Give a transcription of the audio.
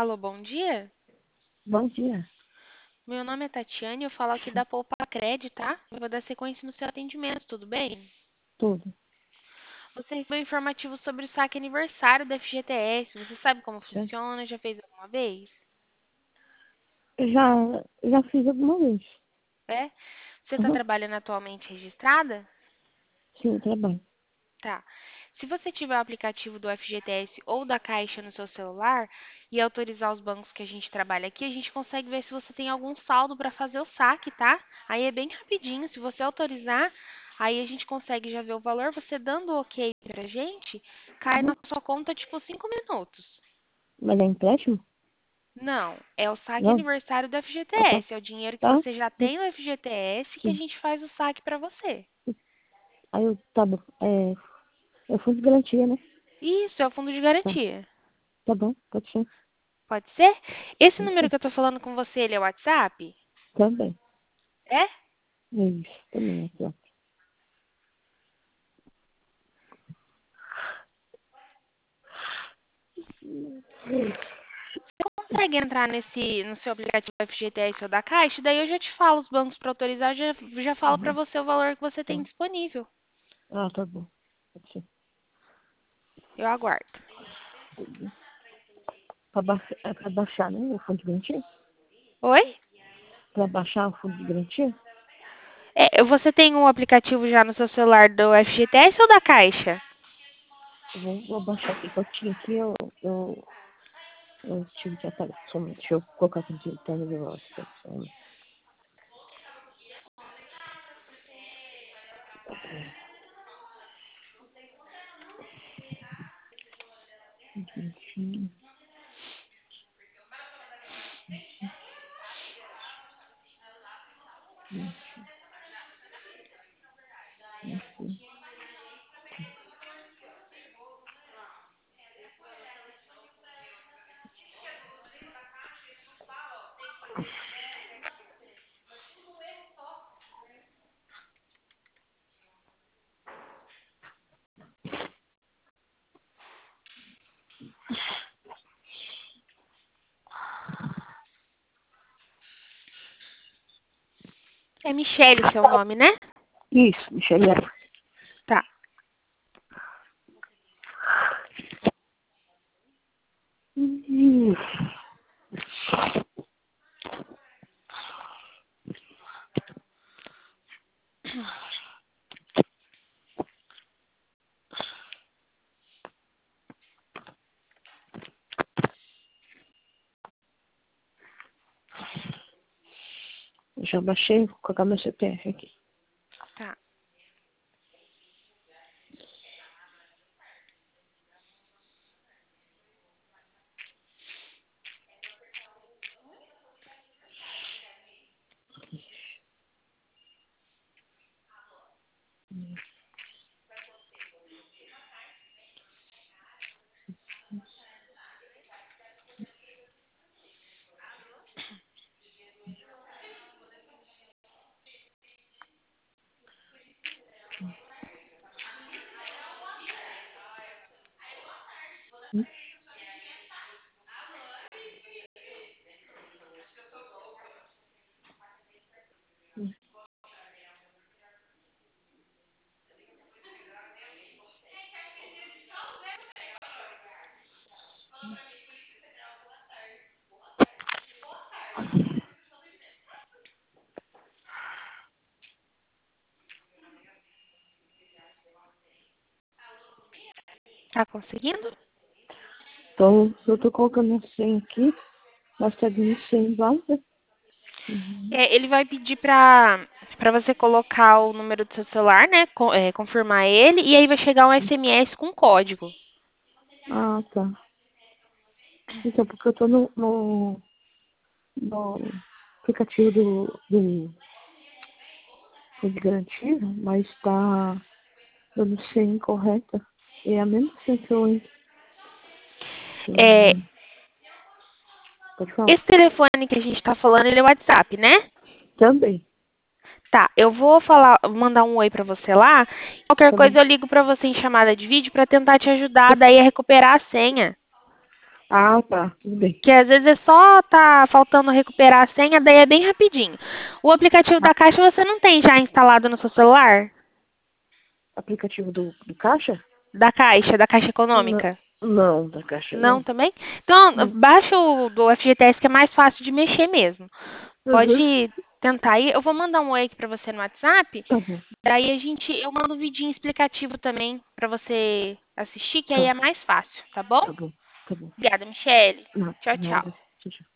Alô, bom dia. Bom dia, Meu nome é Tatiane, eu falo aqui da Poupa Cred, tá? Eu vou dar sequência no seu atendimento, tudo bem? tudo. Você recebeu um informativo sobre o saque aniversário da FGTS. Você sabe como Certo? funciona? Já fez alguma vez? Já fiz alguma vez. É? Você está Uhum. trabalhando atualmente registrada? Sim, trabalho. Tá. Se você tiver o aplicativo do FGTS ou da Caixa no seu celular e autorizar os bancos que a gente trabalha aqui, a gente consegue ver se você tem algum saldo para fazer o saque, tá? Aí é bem rapidinho. Se você autorizar, aí a gente consegue já ver o valor. Você dando o ok pra gente, cai Uhum. na sua conta tipo 5 minutos. Mas é empréstimo? Não, é o saque Não? aniversário do Ah, tá. FGTS. É o dinheiro que Tá? você já tem no FGTS que a Sim. gente faz o saque para você. Aí eu, tá bom. Eu fui de garantia, né? Isso, é o fundo de Tá. garantia. Tá bom, pode ser. Pode ser? Esse Pode número ser. que eu tô falando com você, ele é o WhatsApp? Também. É? Isso, também aqui, ó. Você consegue entrar no seu aplicativo FGTS ou da Caixa? Daí eu já te falo os bancos para autorizar, já falo para Uhum. você o valor que você tem Tá. disponível. Ah, tá bom. Pode ser. Eu aguardo. É pra baixar, né? O fundo de garantia? Oi? Pra baixar o fundo de garantia? É, você tem um aplicativo já no seu celular do FGTS ou da Caixa? Vou baixar aqui. Eu tinha aqui, eu tive que apagar. Só um minuto. Deixa eu colocar aqui de tela de voz. Só um minutinho. É Michele seu nome, né? Isso, Michele. Tá. Isso. Já baixei, vou colocar meu CPF aqui. Tá. Tá conseguindo? Então, eu tô colocando a senha aqui, mas tá dando senha válida. É, ele vai pedir para você colocar o número do seu celular, né? Confirmar ele, e aí vai chegar um SMS com código. Ah, tá. Então, porque eu tô no aplicativo do fundo de garantia, mas tá dando senha incorreta. É a mesma senha que eu entro. É, Pode falar. esse telefone que a gente está falando, ele é o WhatsApp, né? Também. Tá, eu vou mandar um oi pra você lá. Qualquer Tá bom. coisa eu ligo pra você em chamada de vídeo pra tentar te ajudar daí a recuperar a senha. Ah, tá. Tudo bem. Que às vezes é só tá faltando recuperar a senha, daí é bem rapidinho. O aplicativo Ah, da Caixa você não tem já instalado no seu celular? aplicativo do Caixa? Da Caixa Não, Econômica? não, da Caixa Não não. também? Então, Não. baixa o do FGTS que é mais fácil de mexer mesmo. Uhum. Pode tentar aí. Eu vou mandar um oi aqui pra você no WhatsApp. Tá bom. Daí eu mando um vidinho explicativo também pra você assistir, que aí Tá. é mais fácil, tá bom? Tá bom. Tá bom. Obrigada, Michele. Nada. Tchau, tchau. Nada. Tchau, tchau.